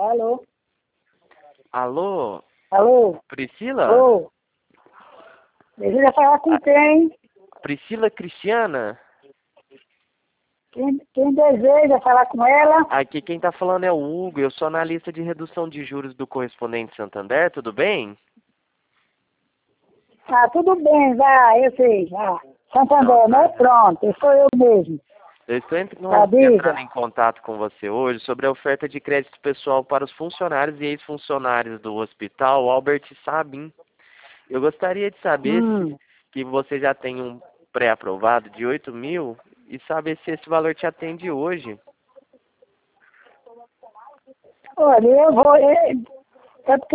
Alô? Alô, Alô? Priscila? Alô? Deseja falar com quem? Priscila Cristiana? Quem deseja falar com ela? Aqui quem tá falando é o Hugo, eu sou analista de redução de juros do Correspondente Santander, tudo bem? Ah, tudo bem, vai, eu sei. Ah, Santander, Então, né? tá. Pronto, eu sou eu mesmo. Eu estou Tá, entrando diga. em contato com você hoje sobre a oferta de crédito pessoal para os funcionários e ex-funcionários do Hospital Albert Sabin. Eu gostaria de saber Hum. se que você já tem um pré-aprovado de 8.000 e saber se esse valor te atende hoje. Olha, eu vou... É porque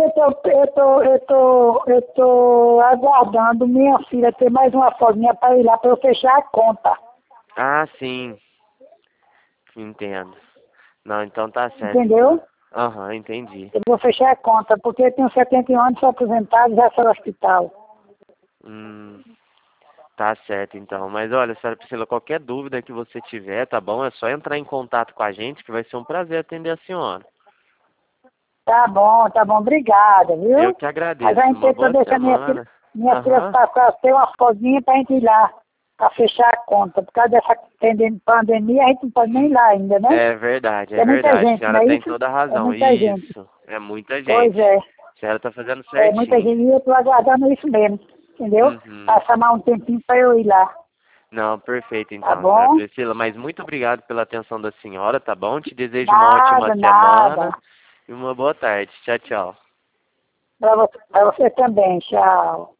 eu tô aguardando minha filha ter mais uma folguinha para ir lá para eu fechar a conta. Ah, sim, entendo. Não, então tá certo. Entendeu? Aham, entendi. Eu vou fechar a conta, porque eu tenho 71 anos, sou aposentado, já sou no hospital. Hum, tá certo então. Mas olha, senhora Priscila, qualquer dúvida que você tiver, tá bom? É só entrar em contato com a gente que vai ser um prazer atender a senhora. Tá bom, obrigada, Eu viu? que Mas agradeço. a Uma gente boa deixar semana. minha filha Aham. passar, ter uma folguinha pra gente ir lá, pra fechar a conta. Por causa dessa pandemia, a gente não pode nem ir lá ainda, né? É verdade, é É muita verdade. A gente, não senhora é tem isso? toda a É razão. muita gente. Isso. É muita Pois gente. é, A senhora tá fazendo é muita certinho. gente e eu tô aguardando isso mesmo, entendeu? Uhum. Passar mais um tempinho pra eu ir lá, Não, perfeito tá então, senhora bom? Priscila. Mas muito obrigado pela atenção da senhora, tá bom? Te desejo uma ótima Nada, semana nada. e uma boa tarde. Tchau, tchau. Pra você também, tchau.